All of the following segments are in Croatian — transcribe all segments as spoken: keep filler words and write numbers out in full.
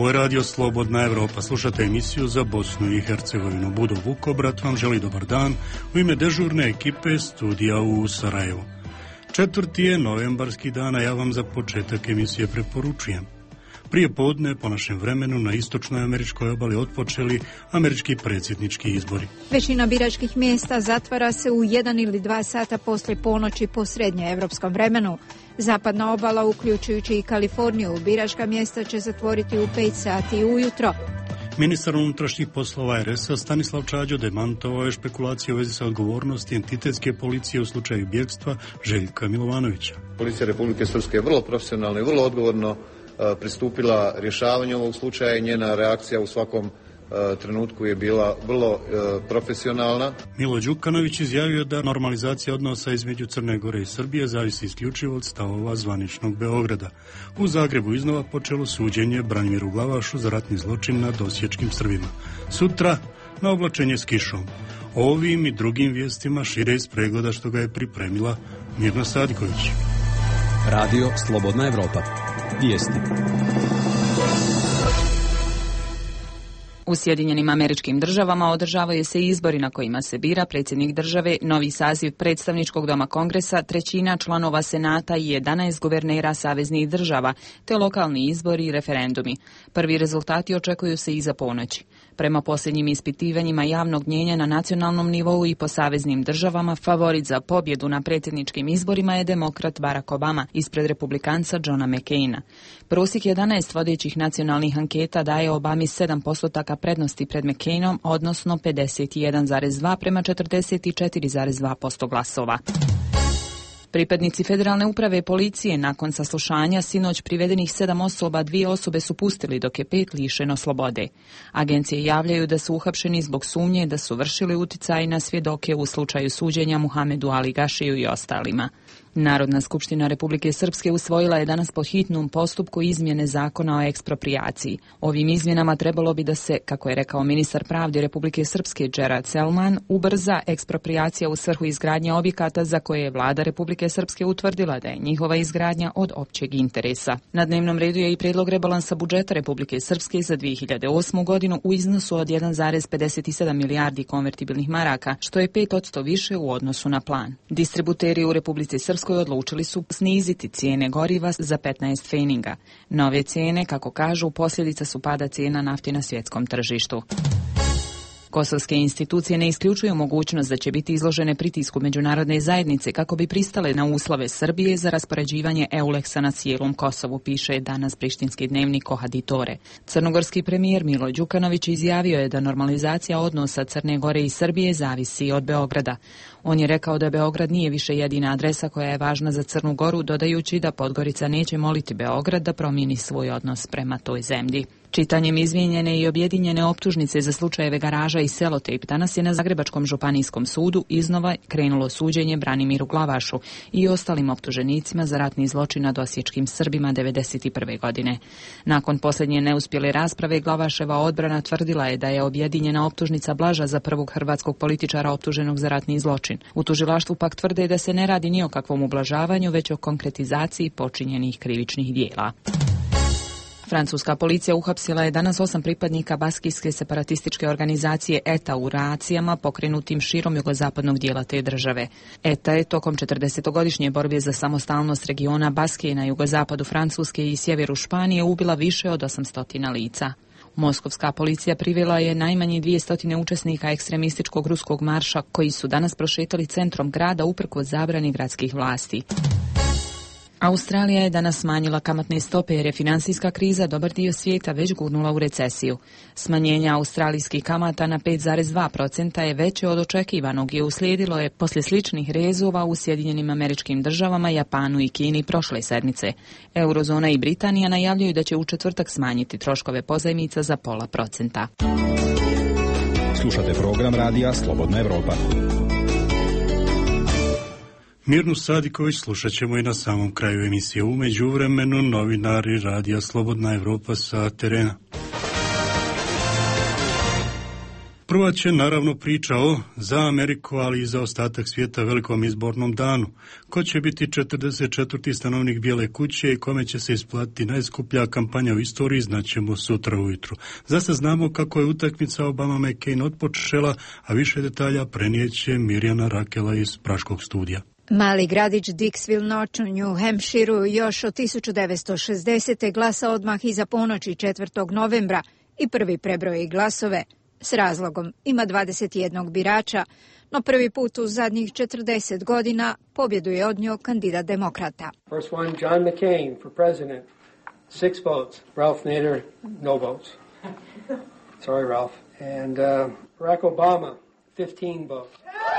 Ovo je radio Slobodna Evropa. Slušate emisiju za Bosnu i Hercegovinu. Budo Vukobrat vam želi dobar dan u ime dežurne ekipe studija u Sarajevu. Četvrti je novembarski dan, a ja vam za početak emisije preporučujem. Prije podne, po našem vremenu, na istočnoj američkoj obali otpočeli američki predsjednički izbori. Većina biračkih mjesta zatvara se u jedan ili dva sata poslije ponoći po srednjoevropskom vremenu. Zapadna obala, uključujući i Kaliforniju, biračka mjesta će zatvoriti u pet sati ujutro. Ministar unutrašnjih poslova er es a Stanislav Čađo demantovao je špekulacije u vezi sa odgovornosti entitetske policije u slučaju bjegstva Željka Milovanovića. Policija Republike Srpske je vrlo profesionalno i vrlo odgovorno pristupila rješavanju ovog slučaja i njena reakcija u svakom trenutku je bila vrlo profesionalna. Milo Đukanović izjavio da normalizacija odnosa između Crne Gore i Srbije zavisi isključivo od stavova zvaničnog Beograda. U Zagrebu iznova počelo suđenje Branimiru Glavašu za ratni zločin nad osječkim Srbima. Sutra na oblačenje s kišom. Ovim i drugim vijestima šire iz pregleda što ga je pripremila Mirna Sadiković. Radio Slobodna Evropa. Vijesti. U Sjedinjenim Američkim Državama održavaju se izbori na kojima se bira predsjednik države, novi saziv predstavničkog doma Kongresa, trećina članova Senata i jedanaest guvernera saveznih država, te lokalni izbori i referendumi. Prvi rezultati očekuju se iza ponoći. Prema posljednjim ispitivanjima javnog mnijenja na nacionalnom nivou i po saveznim državama, favorit za pobjedu na predsjedničkim izborima je demokrat Barack Obama ispred republikanca Johna McCaina. Prosjek jedanaest vodećih nacionalnih anketa daje Obami sedam postotaka prednosti pred McCainom, odnosno pedeset jedan zarez dva prema četrdeset četiri zarez dva posto glasova. Pripadnici Federalne uprave policije nakon saslušanja sinoć privedenih sedam osoba, dvije osobe su pustili dok je pet lišeno slobode. Agencije javljaju da su uhapšeni zbog sumnje da su vršili uticaj na svjedoke u slučaju suđenja Muhamedu Ali Gašiju i ostalima. Narodna skupština Republike Srpske usvojila je danas po hitnom postupku izmjene zakona o eksproprijaciji. Ovim izmjenama trebalo bi da se, kako je rekao ministar pravde Republike Srpske Gerard Selman, ubrza eksproprijacija u svrhu izgradnje objekata za koje je vlada Republike Srpske utvrdila da je njihova izgradnja od općeg interesa. Na dnevnom redu je i prijedlog rebalansa budžeta Republike Srpske za dvije hiljade osmu godinu u iznosu od jedan zarez pedeset sedam milijardi konvertibilnih maraka, što je pet posto više u odnosu na plan. Distributeri u Republici Srpskoj odlučili su sniziti cijene goriva za petnaest pfeninga. Nove cijene, kako kažu, posljedica su pada cijena nafte na svjetskom tržištu. Kosovske institucije ne isključuju mogućnost da će biti izložene pritisku međunarodne zajednice kako bi pristale na uslove Srbije za raspoređivanje Euleksa na cijelom Kosovu, piše danas prištinski dnevnik Kohaditore. Crnogorski premijer Milo Đukanović izjavio je da normalizacija odnosa Crne Gore i Srbije zavisi od Beograda. On je rekao da Beograd nije više jedina adresa koja je važna za Crnu Goru, dodajući da Podgorica neće moliti Beograd da promijeni svoj odnos prema toj zemlji. Čitanjem izmijenjene i objedinjene optužnice za slučajeve Garaža i Selotejp danas je na Zagrebačkom županijskom sudu iznova krenulo suđenje Branimiru Glavašu i ostalim optuženicima za ratni zločin nad osječkim Srbima devedeset prve godine. Nakon posljednje neuspjele rasprave, Glavaševa odbrana tvrdila je da je objedinjena optužnica blaža za prvog hrvatskog političara optuženog za ratni zločin. U tužilaštvu pak tvrde da se ne radi ni o kakvom ublažavanju, već o konkretizaciji počinjenih krivičnih dijela. Francuska policija uhapsila je danas osam pripadnika baskijske separatističke organizacije E T A u racijama pokrenutim širom jugozapadnog dijela te države. E T A je tokom četrdesetogodišnje borbe za samostalnost regiona Baskije na jugozapadu Francuske i sjeveru Španije ubila više od osamsto lica. Moskovska policija privela je najmanje dvjesto učesnika ekstremističkog ruskog marša koji su danas prošetali centrom grada uprkos zabrani gradskih vlasti. Australija je danas smanjila kamatne stope jer je financijska kriza dobar dio svijeta već gurnula u recesiju. Smanjenje australijskih kamata na pet zarez dva posto je veće od očekivanog i uslijedilo je poslije sličnih rezova u Sjedinjenim Američkim Državama, Japanu i Kini prošle sedmice. Eurozona i Britanija najavljuju da će u četvrtak smanjiti troškove pozajmica za pola procenta. Slušate program radija Slobodna Evropa. Mirnu Sadiković slušat ćemo i na samom kraju emisije. U međuvremenu novinari radija Slobodna Evropa sa terena. Prva će naravno priča o za Ameriku, ali i za ostatak svijeta velikom izbornom danu. Ko će biti četrdeset četvrti stanovnik Bijele kuće i kome će se isplatiti najskuplja kampanja u istoriji, znaćemo sutra ujutru. Zasta znamo kako je utakmica Obama-McCain otpočela, a više detalja prenijeće Mirjana Rakela iz Praškog studija. Mali gradić Dixville Notch u New Hampshireu još od tisuću devetsto šezdesete glasa odmah iza ponoći četvrtog novembra i prvi prebroji glasove. S razlogom ima dvadeset jedan birača, no prvi put u zadnjih četrdeset godina pobjedu je odnio kandidat demokrata. First one, John McCain for president. Six votes. Ralph Nader, no votes. Sorry, Ralph. And uh, Barack Obama, fifteen votes.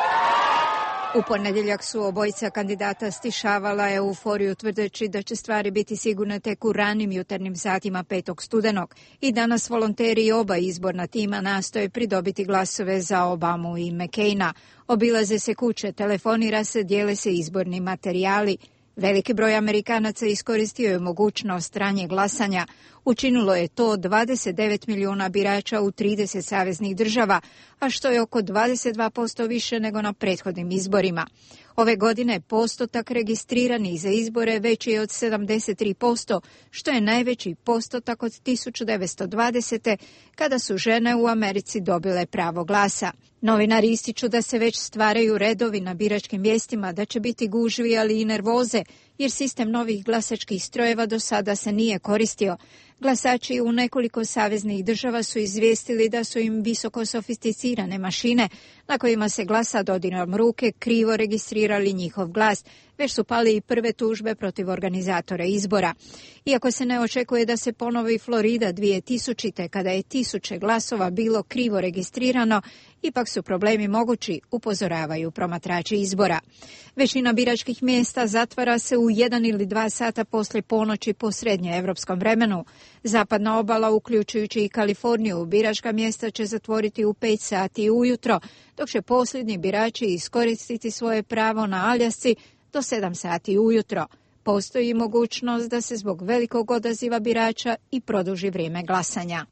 U ponedjeljak su obojica kandidata stišavala euforiju tvrdeći da će stvari biti sigurne tek u ranim jutarnjim satima petog studenog i danas volonteri oba izborna tima nastoje pridobiti glasove za Obamu i McCaina. Obilaze se kuće, telefonira se, dijele se izborni materijali. Veliki broj Amerikanaca iskoristio je mogućnost ranije glasanja. Učinilo je to dvadeset devet milijuna birača u trideset saveznih država, a što je oko dvadeset dva posto više nego na prethodnim izborima. Ove godine postotak registriranih za izbore veći je od sedamdeset tri posto, što je najveći postotak od tisuću devetsto dvadesete kada su žene u Americi dobile pravo glasa. Novinari ističu da se već stvaraju redovi na biračkim mjestima, da će biti gužvi, ali i nervoze, jer sistem novih glasačkih strojeva do sada se nije koristio. Glasači u nekoliko saveznih država su izvijestili da su im visoko sofisticirane mašine na kojima se glasa dodirom ruke krivo registrirali njihov glas. Već su pali i prve tužbe protiv organizatora izbora. Iako se ne očekuje da se ponovi Florida dvije tisućite kada je tisuće glasova bilo krivo registrirano, ipak su problemi mogući, upozoravaju promatrači izbora. Većina biračkih mjesta zatvara se u jedan ili dva sata poslije ponoći po srednjoevropskom vremenu. Zapadna obala, uključujući i Kaliforniju, biračka mjesta će zatvoriti u pet sati ujutro, dok će posljednji birači iskoristiti svoje pravo na Aljasci do sedam sati ujutro. Postoji mogućnost da se zbog velikog odaziva birača i produži vrijeme glasanja.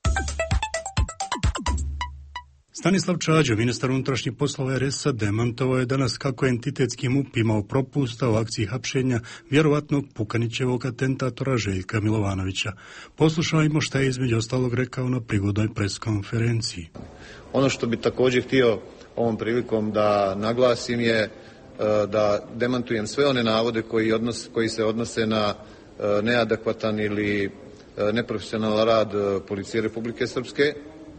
Stanislav Čađo, ministar unutrašnjih poslova er es a, demantovao je danas kako je entitetski MUP imao propusta u akciji hapšenja vjerovatnog Pukanićevog atentatora Željka Milovanovića. Poslušajmo šta je između ostalog rekao na prigodnoj preskonferenciji. Ono što bi također htio ovom prilikom da naglasim je da demantujem sve one navode koji, odnos, koji se odnose na neadekvatan ili neprofesionalan rad policije Republike Srpske.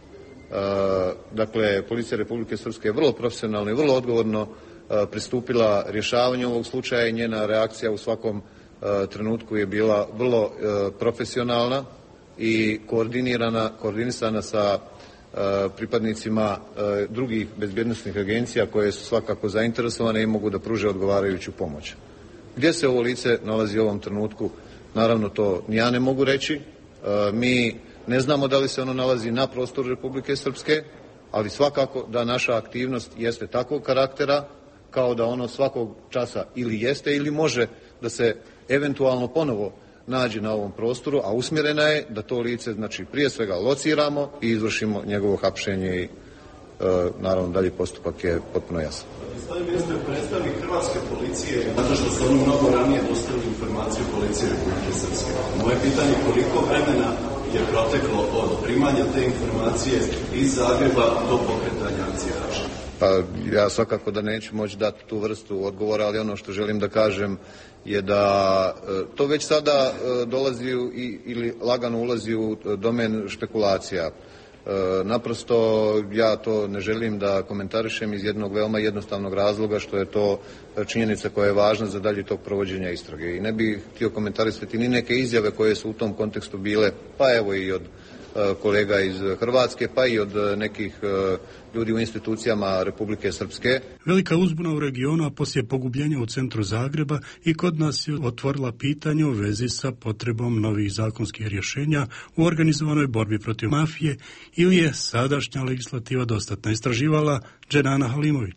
Dakle, policija Republike Srpske je vrlo profesionalno i vrlo odgovorno pristupila rješavanju ovog slučaja i njena reakcija u svakom trenutku je bila vrlo profesionalna i koordinirana, koordinisana sa pripadnicima drugih bezbjednosnih agencija koje su svakako zainteresovane i mogu da pruže odgovarajuću pomoć. Gdje se ovo lice nalazi u ovom trenutku? Naravno, to ni ja ne mogu reći. Mi ne znamo da li se ono nalazi na prostoru Republike Srpske, ali svakako da naša aktivnost jeste takvog karaktera kao da ono svakog časa ili jeste ili može da se eventualno ponovo nađe na ovom prostoru, a usmjerena je da to lice, znači prije svega lociramo i izvršimo njegovo hapšenje i e, naravno dalje postupak je potpuno jasan. Gospodin ministar, predstavnik hrvatske policije, zato što ste ono mnogo ranije dostavili informaciju policije Republike Srpske. Moje pitanje je koliko vremena je proteklo od primanja te informacije iz Zagreba do pokretanja akcije hapšenja? Pa ja svakako da neću moći dati tu vrstu odgovora, ali ono što želim da kažem je da to već sada dolazi i, ili lagano ulazi u domen špekulacija. Naprosto ja to ne želim da komentarišem iz jednog veoma jednostavnog razloga što je to činjenica koja je važna za dalje tog provođenja istrage. I ne bih htio komentarisati ni neke izjave koje su u tom kontekstu bile, pa evo i od kolega iz Hrvatske, pa i od nekih ljudi u institucijama Republike Srpske. Velika uzbuna u regionu, a poslije pogubljenja u centru Zagreba i kod nas je otvorila pitanje u vezi sa potrebom novih zakonskih rješenja u organizovanoj borbi protiv mafije ili je sadašnja legislativa dostatna, istraživala Dženana Halimović.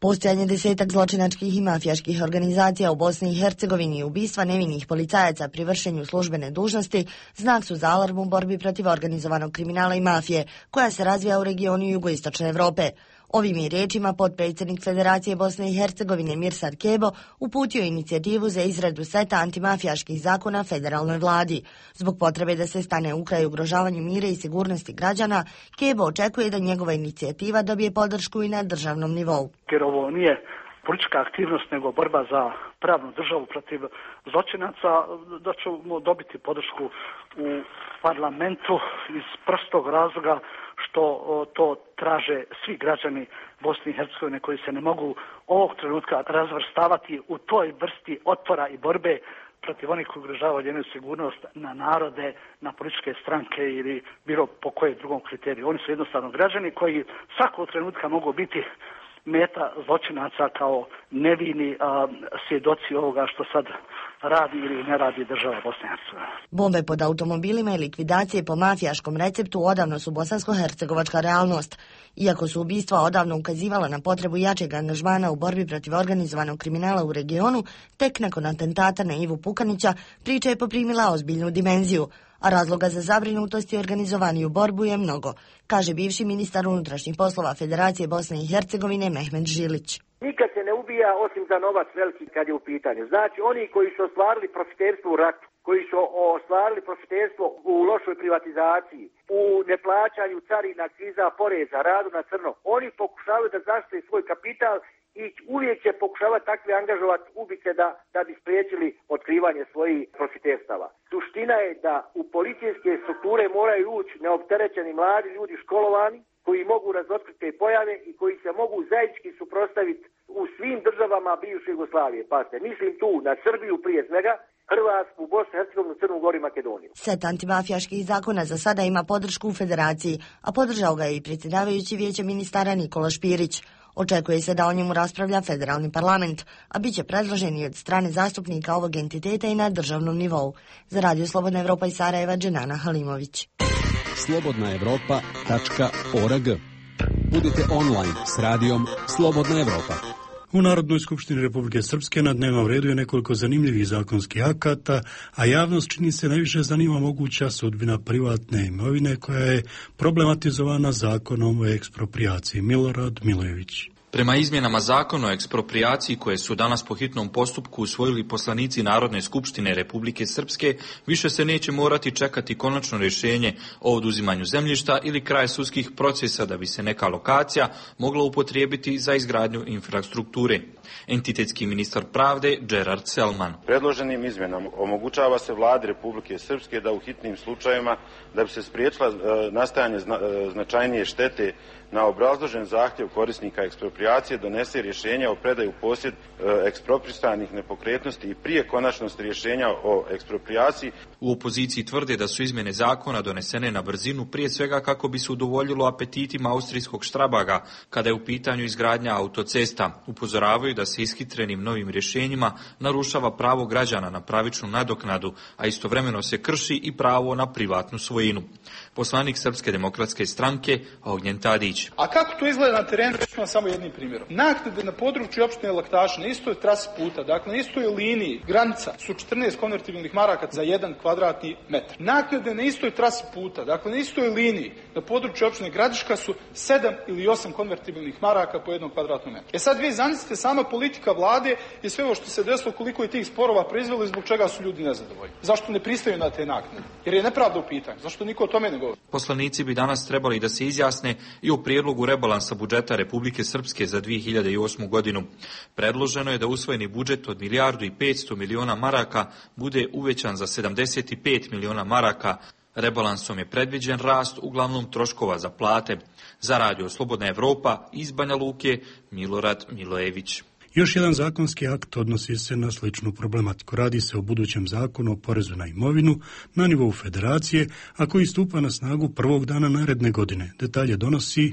Postojanje desetak zločinačkih i mafijaških organizacija u Bosni i Hercegovini i ubistva nevinih policajaca pri vršenju službene dužnosti znak su za alarm u borbi protiv organizovanog kriminala i mafije, koja se razvija u regionu jugoistočne Evrope. Ovim je riječima potpredsjednik Federacije Bosne i Hercegovine Mirsad Kebo uputio inicijativu za izradu seta antimafijaških zakona federalnoj vladi. Zbog potrebe da se stane u kraj ugrožavanju mira i sigurnosti građana, Kebo očekuje da njegova inicijativa dobije podršku i na državnom nivou. Jer ovo nije politička aktivnost, nego borba za pravnu državu protiv zločinaca, da ćemo dobiti podršku u parlamentu iz prostog razloga što to traže svi građani Bosne i Hercegovine koji se ne mogu ovog trenutka razvrstavati u toj vrsti otpora i borbe protiv onih koji ugrožavaju njenu sigurnost na narode, na političke stranke ili bilo po kojem drugom kriteriju. Oni su jednostavno građani koji svakog trenutka mogu biti meta zločinaca kao nevini a, svjedoci ovoga što sad radi ili ne radi država Bosne i Hercegovine. Bombe pod automobilima i likvidacije po mafijaškom receptu odavno su bosansko-hercegovačka realnost. Iako su ubistva odavno ukazivala na potrebu jačeg angažmana u borbi protiv organizovanog kriminala u regionu, tek nakon atentata na Ivu Pukanića priča je poprimila ozbiljnu dimenziju, a razloga za zabrinutost i organizovaniju borbu je mnogo, kaže bivši ministar unutrašnjih poslova Federacije Bosne i Hercegovine Mehmet Žilić. Nikad se ne ubija osim za novac veliki kad je u pitanju. Znači oni koji su ostvarili profiterstvo u ratu, koji su ostvarili profiterstvo u lošoj privatizaciji, u neplaćanju carina, akciza, poreza, radu na crno, oni pokušavaju da zaštite svoj kapital i uvijek će pokušavati takve angažovati ubice da, da bi spriječili otkrivanje svojih profiterstava. Suština je da u policijske strukture moraju ući neopterećeni mladi ljudi školovani, koji mogu razotkriti te pojave i koji se mogu zajednički suprotstaviti u svim državama bivše Jugoslavije. Pazite, mislim tu na Srbiju prije svega, Hrvatsku, Bosnu i Hercegovinu, Crnu Goru i Makedoniju. Set antimafijaških zakona za sada ima podršku u Federaciji, a podržao ga je i predsjedavajući vijeće ministara Nikola Špirić. Očekuje se da o njemu raspravlja federalni parlament, a bit će predložen i od strane zastupnika ovog entiteta i na državnom nivou. Za Radio Slobodna Evropa iz Sarajeva, Dženana Halimović. slobodna evropa tačka org. Budite online s radijom Slobodna Evropa. U Narodnoj skupštini Republike Srpske na dnevnom redu je nekoliko zanimljivih zakonskih akata, a javnost čini se najviše zanima moguća sudbina privatne imovine koja je problematizovana zakonom o eksproprijaciji. Milorad Milojević. Prema izmjenama zakona o eksproprijaciji koje su danas po hitnom postupku usvojili poslanici Narodne skupštine Republike Srpske, više se neće morati čekati konačno rješenje o oduzimanju zemljišta ili kraj sudskih procesa da bi se neka lokacija mogla upotrijebiti za izgradnju infrastrukture. Entitetski ministar pravde Gerard Selman. Predloženim izmjenama omogućava se vladi Republike Srpske da u hitnim slučajevima, da bi se spriječila nastajanje značajnije štete na obrazložen zahtjev korisnika eksproprijacije, donese rješenja o predaju u posjed eksproprisanih nepokretnosti i prije konačnosti rješenja o eksproprijaciji. U opoziciji tvrde da su izmjene zakona donesene na brzinu, prije svega kako bi se udovoljilo apetitima austrijskog Štrabaga kada je u pitanju izgradnja autocesta. Upozoravaju da se ishitrenim novim rješenjima narušava pravo građana na pravičnu nadoknadu, a istovremeno se krši i pravo na privatnu svojinu. Poslanik Srpske demokratske stranke Ognjen Tadić. A kako to izgleda na terenu? Reći vam samo jednim primjerom. Naknade na području opštine Laktaša na istoj trasi puta, dakle na istoj liniji granica su četrnaest konvertibilnih maraka za jedan kvadratni metar. Naknade na istoj trasi puta, dakle na istoj liniji na području opštine Gradiška su sedam ili osam konvertibilnih maraka po jednom kvadratnom metru. E sad vi zamislite sama politika vlade i sve ovo što se desilo, koliko je tih sporova proizvelo i zbog čega su ljudi nezadovoljni. Zašto ne pristaju na te naknade? Jer je nepravda u pitanju. Zašto niko o tome ne govori? Poslanici bi danas trebali da se izjasne i o prijedlogu rebalansa budžeta Republike Srpske za dvije hiljade osmu godinu. Predloženo je da usvojeni budžet od milijardu i petsto miliona maraka bude uvećan za sedamdeset pet miliona maraka. Rebalansom je predviđen rast uglavnom troškova za plate. Za Radio Slobodna Evropa iz Banja Luke, Milorad Milojević. Još jedan zakonski akt odnosi se na sličnu problematiku. Radi se o budućem zakonu o porezu na imovinu na nivou federacije, a koji stupa na snagu prvog dana naredne godine. Detalje donosi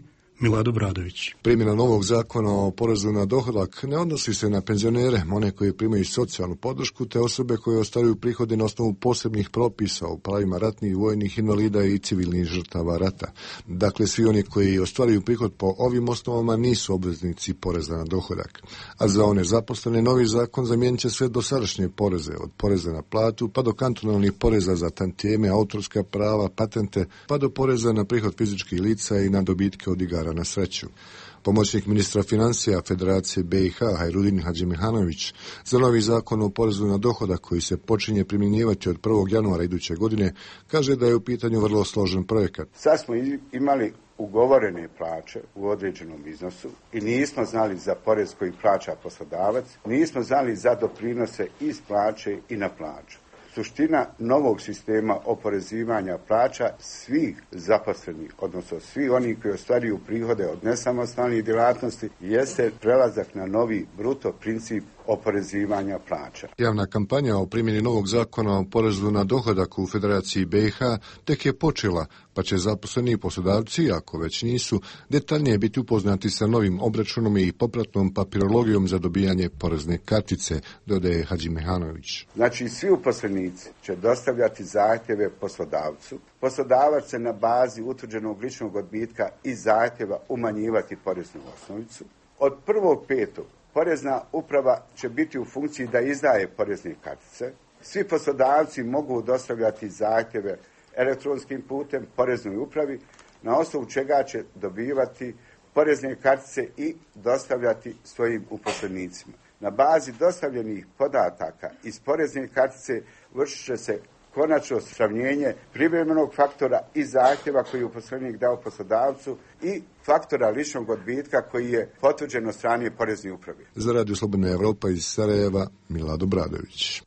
Milado Bradović. Primjena novog zakona o porezu na dohodak ne odnosi se na penzionere, one koji primaju socijalnu podršku, te osobe koje ostvaruju prihode na osnovu posebnih propisa o pravima ratnih, vojnih invalida i civilnih žrtava rata. Dakle, svi oni koji ostvaruju prihod po ovim osnovama nisu obveznici poreza na dohodak. A za one zaposlene, novi zakon zamijenit će sve dosadašnje poreze, od poreza na platu pa do kantonalnih poreza za tantijeme, autorska prava, patente, pa do poreza na prihod fizičkih lica i na dobitke od igara na sreću. Pomoćnik ministra financija Federacije B i H Hajrudin Hadžimihanović za novi zakon o porezu na dohodak koji se počinje primjenjivati od prvog januara iduće godine kaže da je u pitanju vrlo složen projekat. Sad smo imali ugovorene plaće u određenom iznosu i nismo znali za porez koji plaća poslodavac, nismo znali za doprinose iz plaće i na plaću. Suština novog sistema oporezivanja plaća svih zaposlenih, odnosno svi oni koji ostvaruju prihode od nesamostalnih djelatnosti, jeste prelazak na novi bruto princip oporezivanja plaća. Javna kampanja o primjeni novog zakona o porezu na dohodak u Federaciji B i H tek je počela, pa će zaposleni i poslodavci, ako već nisu, detaljnije biti upoznati sa novim obračunom i popratnom papirologijom za dobijanje porezne kartice, dodaje Hadžimihanović. Znači, svi uposlenici će dostavljati zahtjeve poslodavcu. Poslodavac će na bazi utvrđenog ličnog odbitka i zahtjeva umanjivati poreznu osnovicu. Od prvog petog Porezna uprava će biti u funkciji da izdaje porezne kartice. Svi poslodavci mogu dostavljati zahtjeve elektronskim putem poreznoj upravi, na osnovu čega će dobivati porezne kartice i dostavljati svojim uposlenicima. Na bazi dostavljenih podataka iz porezne kartice vršit će se konačno sravnjenje privremenog faktora i zahtjeva koji je uposlenik dao poslodavcu i faktora ličnog odbitka koji je potvrđen od strane porezne uprave. Za Radio Slobodna Evropa iz Sarajeva, Milado Bradović.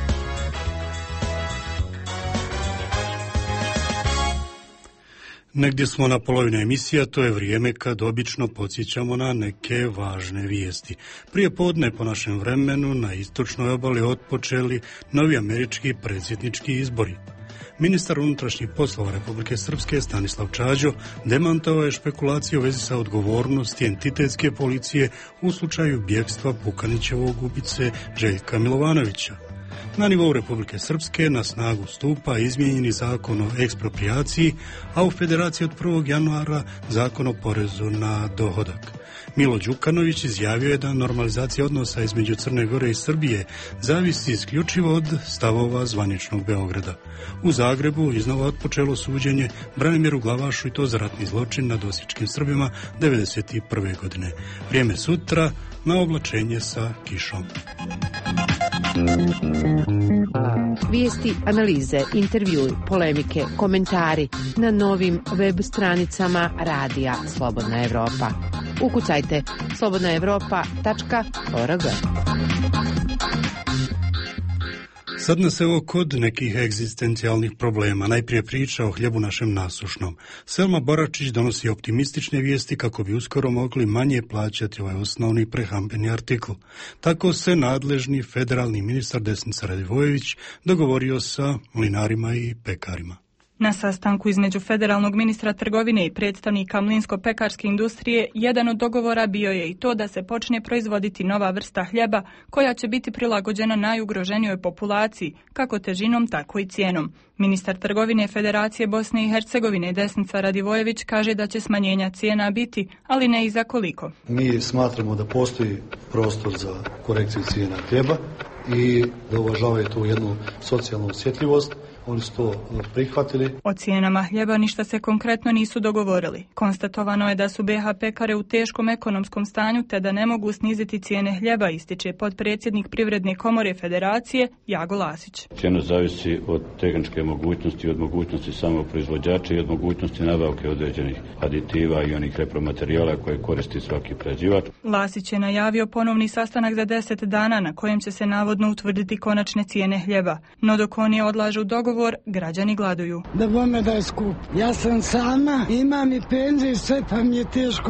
Negdje smo na polovini emisija, to je vrijeme kad obično podsjećamo na neke važne vijesti. Prije podne po našem vremenu na istočnoj obali otpočeli novi američki predsjednički izbori. Ministar unutrašnjih poslova Republike Srpske Stanislav Čađo demantovao je špekulacije u vezi sa odgovornosti entitetske policije u slučaju bjegstva Pukanićevog ubice Željka Milovanovića. Na nivou Republike Srpske na snagu stupa izmijenjeni zakon o eksproprijaciji, a u Federaciji od prvog januara zakon o porezu na dohodak. Milo Đukanović izjavio je da normalizacija odnosa između Crne Gore i Srbije zavisi isključivo od stavova zvaničnog Beograda. U Zagrebu iznova otpočelo suđenje Branimiru Glavašu i to za ratni zločin nad osječkim Srbima devedeset prve godine. Vrijeme sutra na oblačenje sa kišom. Vijesti, analize, intervjui, polemike, komentari na novim web stranicama Radija Slobodna Evropa. Ukucajte slobodna evropa tačka org. Sad nas evo kod nekih egzistencijalnih problema. Najprije priča o hljebu našem nasušnom. Selma Boračić donosi optimistične vijesti kako bi uskoro mogli manje plaćati ovaj osnovni prehrambeni artikl. Tako se nadležni federalni ministar Desnica Radivojević dogovorio sa mlinarima i pekarima. Na sastanku između federalnog ministra trgovine i predstavnika mlinsko-pekarske industrije, jedan od dogovora bio je i to da se počne proizvoditi nova vrsta hljeba koja će biti prilagođena najugroženijoj populaciji, kako težinom, tako i cijenom. Ministar trgovine Federacije Bosne i Hercegovine Desnica Radivojević kaže da će smanjenja cijena biti, ali ne i za koliko. Mi smatramo da postoji prostor za korekciju cijena hljeba i da uvažavaju tu jednu socijalnu osjetljivost. Oni su to prihvatili. O cijenama hljeba ništa se konkretno nisu dogovorili. Konstatovano je da su be ha pekare u teškom ekonomskom stanju te da ne mogu sniziti cijene hljeba, ističe potpredsjednik Privredne komore Federacije Jago Lasić. Cijena zavisi od tehničke mogućnosti, od mogućnosti samog proizvođača i od mogućnosti nabavke određenih aditiva i onih repromaterijala koje koristi svaki prerađivač. Lasić je najavio ponovni sastanak za deset dana na kojem će se navodno utvrditi konačne cijene hljeba. No dok oni odlažu dogovor, građani gladuju. Da bome da je skup. Ja sam sama, imam i penziju, sve pa mi je teško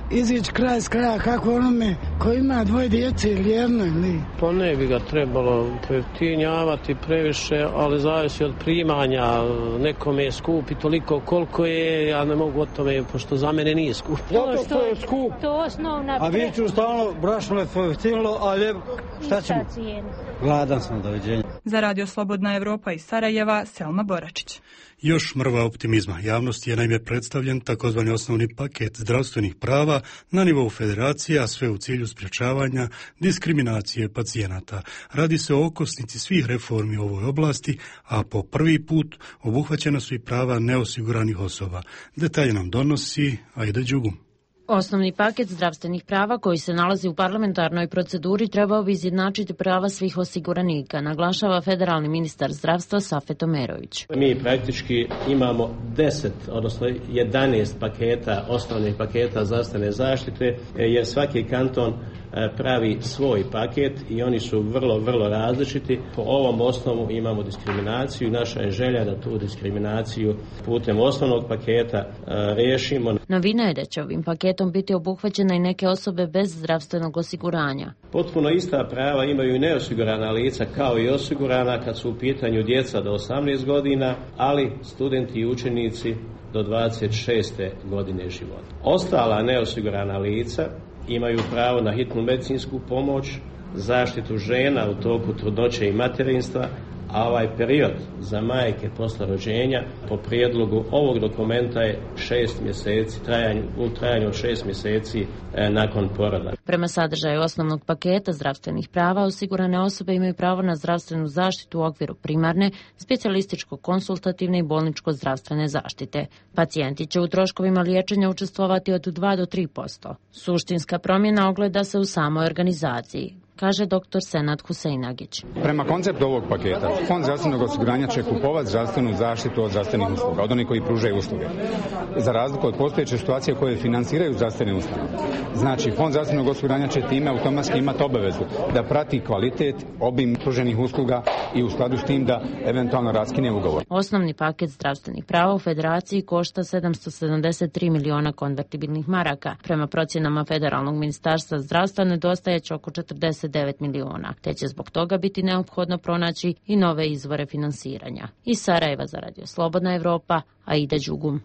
izići kraj s kraja kako onome koji ima dvoje djece ili jedno ili... Pa ne bi ga trebalo pojeftinjavati previše, ali zavisi od primanja. Nekome je skup i toliko koliko je, ja ne mogu o tome, pošto za mene nije skup. Zato što je skup, to osnovna... a vi ću stalno brašno je pojeftinilo, ali šta ćemo? Gladan sam, doviđenja. Za Radio Slobodna Evropa iz Sarajeva, Selma Boračić. Još mrva optimizma. Javnosti je naime predstavljen takozvani osnovni paket zdravstvenih prava na nivou federacije, a sve u cilju sprječavanja diskriminacije pacijenata. Radi se o okosnici svih reformi u ovoj oblasti, a po prvi put obuhvaćena su i prava neosiguranih osoba. Detalje nam donosi Aida Đugum. Osnovni paket zdravstvenih prava koji se nalazi u parlamentarnoj proceduri trebao bi izjednačiti prava svih osiguranika, naglašava federalni ministar zdravstva Safet Omerović. Mi praktički imamo deset, odnosno jedanaest paketa, osnovnih paketa zdravstvene zaštite, jer svaki kanton pravi svoj paket i oni su vrlo, vrlo različiti. Po ovom osnovu imamo diskriminaciju i naša je želja da tu diskriminaciju putem osnovnog paketa riješimo. Novina je da će ovim paketom biti obuhvaćene i neke osobe bez zdravstvenog osiguranja. Potpuno ista prava imaju i neosigurana lica kao i osigurana kad su u pitanju djeca do osamnaest godina, ali studenti i učenici do dvadeset šeste godine života. Ostala neosigurana lica imaju pravo na hitnu medicinsku pomoć, zaštitu žena u toku trudnoće i materinstva, a ovaj period za majke posle rođenja po prijedlogu ovog dokumenta je šest mjeseci, trajanju, u trajanju od šest mjeseci e, nakon poroda. Prema sadržaju osnovnog paketa zdravstvenih prava, osigurane osobe imaju pravo na zdravstvenu zaštitu u okviru primarne, specijalističko-konsultativne i bolničko-zdravstvene zaštite. Pacijenti će u troškovima liječenja učestvovati od dva do tri posto. Suštinska promjena ogleda se u samoj organizaciji, kaže doktor Senad Huseinagić. Prema konceptu ovog paketa, Fond zdravstvenog osiguranja će kupovati zdravstvenu zaštitu od zdravstvenih usluga, od onih koji pružaju usluge. Za razliku od postojeće situacije koje financiraju zdravstvene usluge. Znači, Fond zdravstvenog osiguranja će time automatski imati obavezu da prati kvalitet, obim pruženih usluga i u skladu s tim da eventualno raskine ugovor. Osnovni paket zdravstvenih prava u federaciji košta sedamsto sedamdeset tri miliona konvertibilnih maraka. Prema procjenama Federalnog ministarstva zdravstva nedostaje će oko četrdeset devet miliona, te će zbog toga biti neophodno pronaći i nove izvore finansiranja. Iz Sarajeva za Radio Slobodna Evropa, Aida Đugum.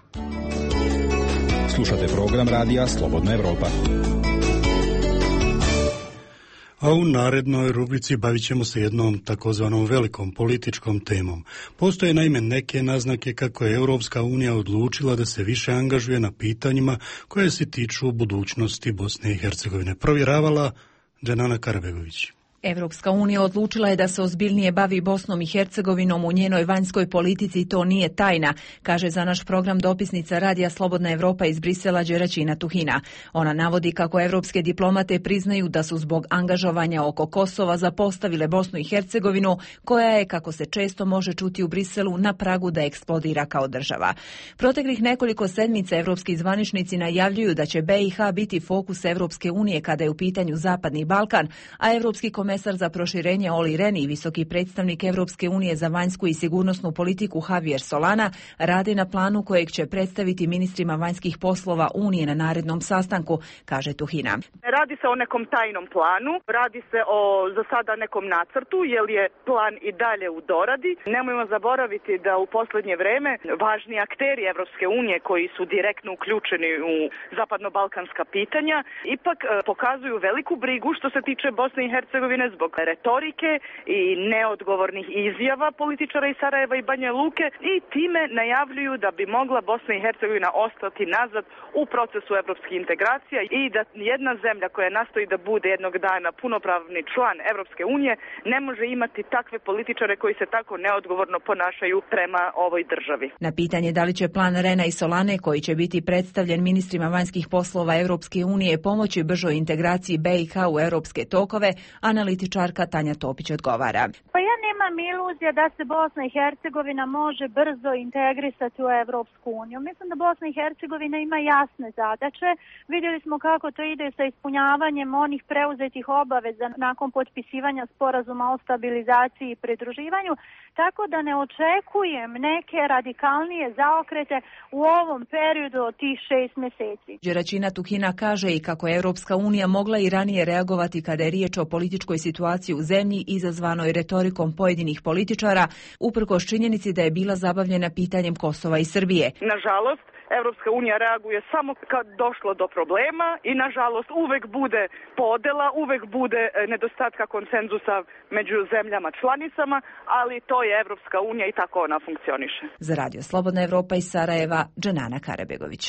Slušate program Radija Slobodna Evropa. A u narednoj rubrici bavit ćemo se jednom takozvanom velikom političkom temom. Postoje naime neke naznake kako je Europska unija odlučila da se više angažuje na pitanjima koje se tiču budućnosti Bosne i Hercegovine. Provjeravala Dženana Karabegović. Evropska unija odlučila je da se ozbiljnije bavi Bosnom i Hercegovinom u njenoj vanjskoj politici i to nije tajna, kaže za naš program dopisnica Radija Slobodna Evropa iz Brisela Đeraćina Tuhina. Ona navodi kako evropske diplomate priznaju da su zbog angažovanja oko Kosova zapostavile Bosnu i Hercegovinu, koja je, kako se često može čuti u Briselu, na pragu da eksplodira kao država. Proteklih nekoliko sedmica evropski zvaničnici najavljuju da će B i H biti fokus Evropske unije kada je u pitanju Zapadni Balkan, a evropski komesar za proširenje Olli Rehn i visoki predstavnik Evropske unije za vanjsku i sigurnosnu politiku Javier Solana rade na planu kojeg će predstaviti ministrima vanjskih poslova Unije na narednom sastanku, kaže Tuhina. Radi se o nekom tajnom planu, radi se o za sada nekom nacrtu, jer je plan i dalje u doradi. Nemojmo zaboraviti da u posljednje vreme važni akteri Evropske unije koji su direktno uključeni u zapadno-balkanska pitanja ipak pokazuju veliku brigu što se tiče Bosne i Hercegovine zbog retorike i neodgovornih izjava političara iz Sarajeva i Banja Luke i time najavljuju da bi mogla Bosna i Hercegovina ostati nazad u procesu evropskih integracija i da jedna zemlja koja nastoji da bude jednog dana punopravni član Evropske unije ne može imati takve političare koji se tako neodgovorno ponašaju prema ovoj državi. Na pitanje da li će plan Rehna i Solane, koji će biti predstavljen ministrima vanjskih poslova Evropske unije, pomoći bržoj integraciji B i H u evropske tokove, analitičarka Tanja Topić odgovara. Pa ja nemam iluzija da se Bosna i Hercegovina može brzo integrisati u Evropsku uniju. Mislim da Bosna i Hercegovina ima jasne zadaće. Vidjeli smo kako to ide sa ispunjavanjem onih preuzetih obaveza nakon potpisivanja sporazuma o stabilizaciji i pridruživanju, tako da ne očekujem neke radikalnije zaokrete u ovom periodu od tih šest mjeseci. Đeračina Tuhina kaže i kako je Evropska unija mogla i ranije reagovati kada je riječ o političkoj situaciji u zemlji izazvanoj retorikom pojedinih političara, uprkos činjenici da je bila zabavljena pitanjem Kosova i Srbije. Nažalost, Evropska unija reaguje samo kad došlo do problema i nažalost uvek bude podela, uvek bude nedostatka konsenzusa među zemljama članicama, ali to je Evropska unija i tako ona funkcioniše. Za Radio Slobodna Evropa iz Sarajeva, Dženana Karabegović.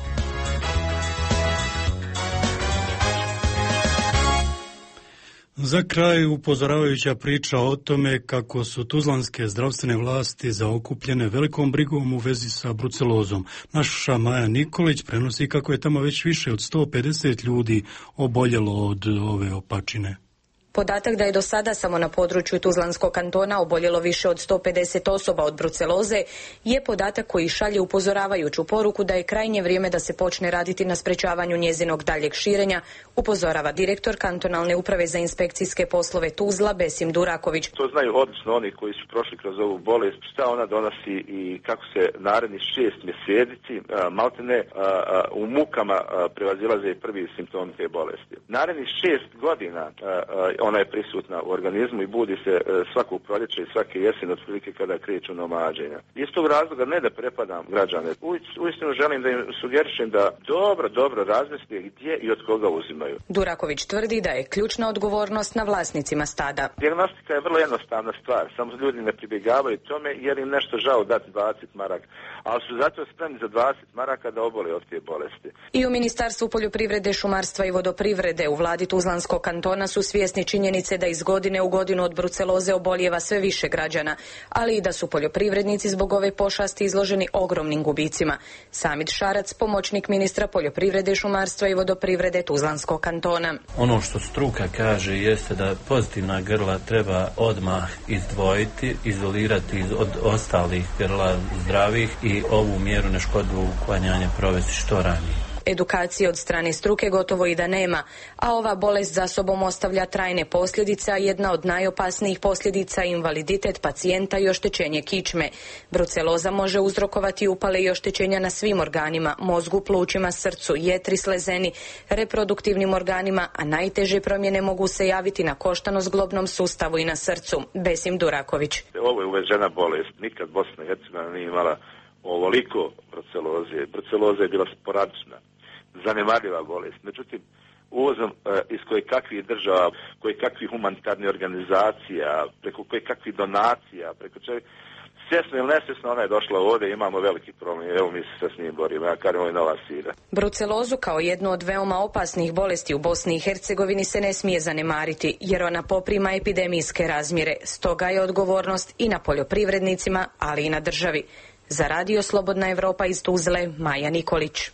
Za kraj upozoravajuća priča o tome kako su tuzlanske zdravstvene vlasti zaokupljene velikom brigom u vezi sa brucelozom. Naša Maja Nikolić prenosi kako je tamo već više od sto pedeset ljudi oboljelo od ove opačine. Podatak da je do sada samo na području Tuzlanskog kantona oboljelo više od sto pedeset osoba od bruceloze je podatak koji šalje upozoravajuću poruku da je krajnje vrijeme da se počne raditi na sprečavanju njezinog daljeg širenja, upozorava direktor kantonalne uprave za inspekcijske poslove Tuzla Besim Duraković. To znaju odlično oni koji su prošli kroz ovu bolest, šta ona donosi i kako se narednih šest mjeseci maltene u mukama prevazilaze prvi simptomi te bolesti. Narednih šest godina ona je prisutna u organizmu i budi se svakog proljeća i svake jesene otprilike kada kreću nomađenja. Iz tog razloga ne da prepadam građane, uistinu želim da im sugerišem da dobro, dobro razmisle gdje i od koga uzimaju. Duraković tvrdi da je ključna odgovornost na vlasnicima stada. Dijagnostika je vrlo jednostavna stvar, samo ljudi ne pribjegavaju tome jer im nešto žao dati dvadeset maraka, ali su zato spremni za dvadeset maraka da obole od te bolesti. I u Ministarstvu poljoprivrede, šumarstva i vodoprivrede u vladi Tuzlanskog kantona su svjesni činjenice da iz godine u godinu od bruceloze obolijeva sve više građana, ali i da su poljoprivrednici zbog ove pošasti izloženi ogromnim gubicima. Samit Šarac, pomoćnik ministra poljoprivrede, šumarstva i vodoprivrede Tuzlanskog kantona. Ono što struka kaže jeste da pozitivna grla treba odmah izdvojiti, izolirati od ostalih grla zdravih i ovu mjeru neškodljivog uklanjanja provesti što ranije. Edukacije od strane struke gotovo i da nema, a ova bolest za sobom ostavlja trajne posljedice, a jedna od najopasnijih posljedica je invaliditet pacijenta i oštećenje kičme. Bruceloza može uzrokovati upale i oštećenja na svim organima, mozgu, plućima, srcu, jetri, slezeni, reproduktivnim organima, a najteže promjene mogu se javiti na koštano-zglobnom sustavu i na srcu. Besim Duraković. Ovo je uvežena bolest. Nikad Bosna i Hercegovina nije imala ovoliko bruceloze. Bruceloza je bila sporadična, zanemarljiva bolest. Međutim, uvozom e, iz koje kakvih država, koje kakvih humanitarnih organizacija, preko koje kakvih donacija, preko čega, svjesno ili nesvjesno ona je došla ovdje i imamo veliki problem. Evo mi se s njim borimo, ja kažem, ovo je nova sida. Brucelozu kao jednu od veoma opasnih bolesti u Bosni i Hercegovini se ne smije zanemariti, jer ona poprima epidemijske razmjere. Stoga je odgovornost i na poljoprivrednicima, ali i na državi. Za Radio Slobodna Evropa iz Tuzle, Maja Nikolić.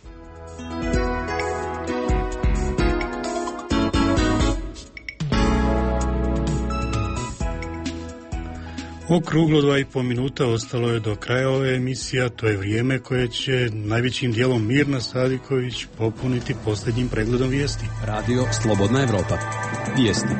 Okruglo dva i po minuta ostalo je do kraja ove emisije, to je vrijeme koje će najvećim dijelom Mirna Sadiković popuniti posljednjim pregledom vijesti. Radio Slobodna Evropa. Vijesti.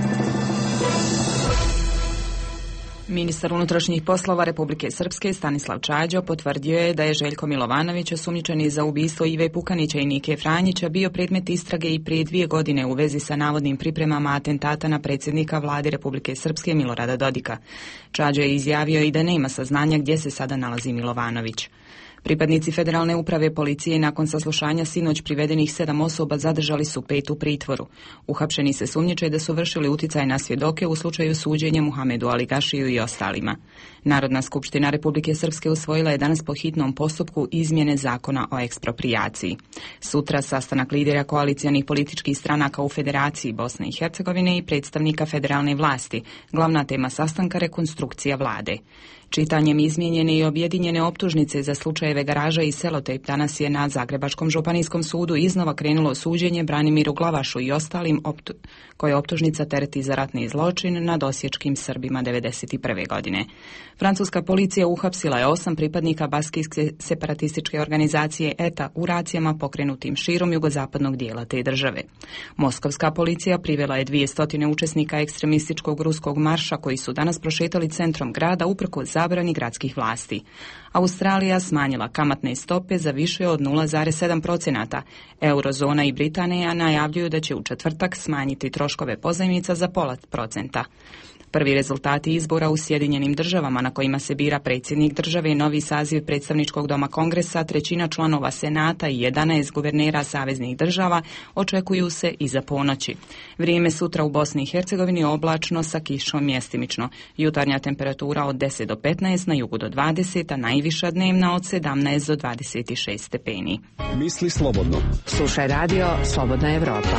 Ministar unutrašnjih poslova Republike Srpske Stanislav Čađo potvrdio je da je Željko Milovanović, osumnjičeni za ubistvo Ive Pukanića i Nike Franjića, bio predmet istrage i prije dvije godine u vezi sa navodnim pripremama atentata na predsjednika vlade Republike Srpske Milorada Dodika. Čađo je izjavio i da nema saznanja gdje se sada nalazi Milovanović. Pripadnici Federalne uprave policije nakon saslušanja sinoć privedenih sedam osoba zadržali su pet u pritvoru. Uhapšeni se sumnjiče da su vršili uticaj na svjedoke u slučaju suđenja Muhamedu Aligašiju i ostalima. Narodna skupština Republike Srpske usvojila je danas po hitnom postupku izmjene zakona o eksproprijaciji. Sutra sastanak lidera koalicijanih političkih stranaka u Federaciji Bosne i Hercegovine i predstavnika federalne vlasti. Glavna tema sastanka rekonstrukcija vlade. Čitanjem izmijenjene i objedinjene optužnice za slučajeve Garaža i Selotejp danas je na Zagrebačkom županijskom sudu iznova krenulo suđenje Branimiru Glavašu i ostalim optu... koje optužnica tereti za ratni zločin nad osječkim Srbima devedeset prve godine. Francuska policija uhapsila je osam pripadnika baskijske separatističke organizacije E T A u racijama pokrenutim širom jugozapadnog dijela te države. Moskovska policija privela je dvije stotine učesnika ekstremističkog ruskog marša koji su danas prošetali centrom grada uprkos zabrani gradskih vlasti. Australija smanjila kamatne stope za više od nula zarez sedam procenata. Eurozona i Britanija najavljuju da će u četvrtak smanjiti troškove pozajmica za pola procenta. Prvi rezultati izbora u Sjedinjenim državama na kojima se bira predsjednik države, novi saziv predstavničkog doma Kongresa, trećina članova Senata i jedanaest guvernera saveznih država očekuju se iza ponoći. Vrijeme sutra u Bosni i Hercegovini oblačno sa kišom mjestimično. Jutarnja temperatura od deset do petnaest, na jugu do dvadeset, a najviša dnevna od sedamnaest do dvadeset šest stepeni. Misli slobodno. Slušaj radio Slobodna Evropa.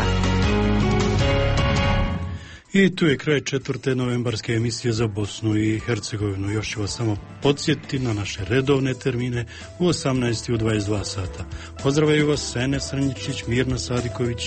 I tu je kraj četvrte novembarske emisije za Bosnu i Hercegovinu. Još ću vas samo podsjetiti na naše redovne termine u osamnaest i u dvadeset dva sata. Pozdravaju vas Sene Srnjičić, Mirna Sadiković